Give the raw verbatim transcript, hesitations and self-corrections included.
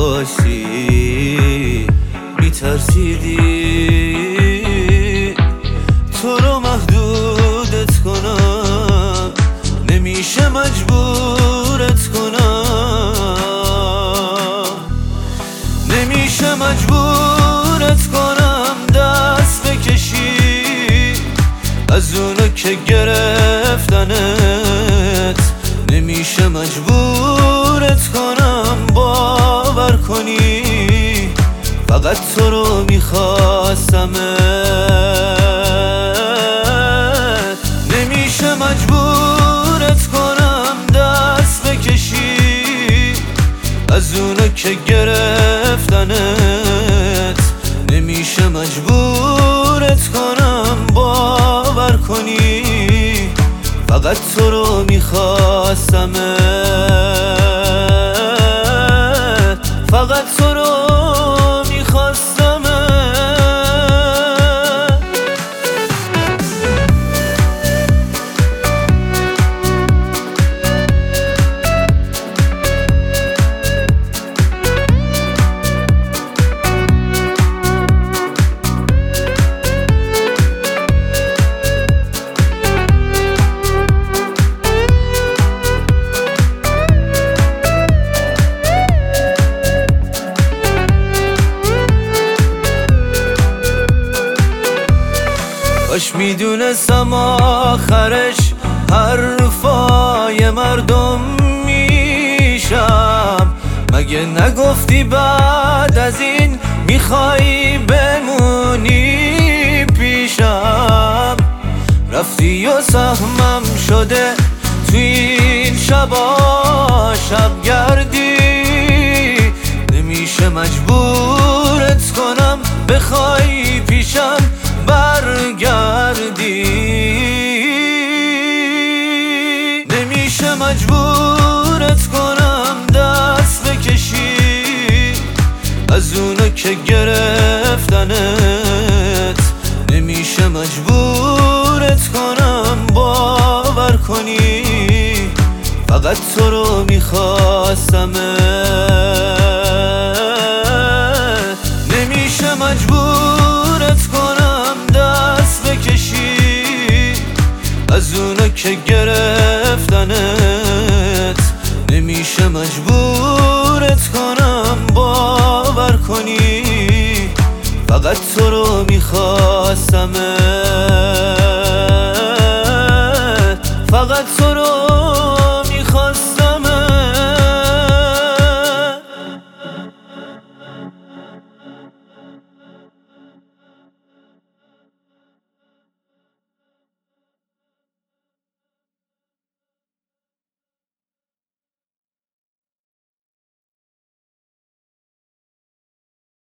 باشی میترسیدی تو رو محدودت کنم، نمیشه مجبورت کنم، نمیشه مجبورت کنم دست بکشی از اونو که گرفتنت، نمیشه مجبورت کنم باور کنی فقط تو رو میخواستمت، نمیشه مجبورت کنم دست بکشی از اونو که گرفتنت، نمیشه مجبورت کنم باور کنی فقط تو رو میخواستمت، فقط تو رو میخواستمت. کاش میدونستم آخرش حرفای مردم میشم، مگه نگفتی بعد از این میخوای بمونی پیشم، رفتی و سهمم شده تو این شبا شبگردی، نمیشه مجبورت کنم بخوای پیشم برگردی، نمیشه مجبورت کنم دست بکشی از اونو که گرفتنت، نمیشه مجبورت کنم باور کنی فقط تو رو میخواستمت، نمیشه مجبورت کنم دست بکشی از اونو که گرفتنت، نمیشه مجبورت کنم باور کنی فقط تو رو میخواستمت.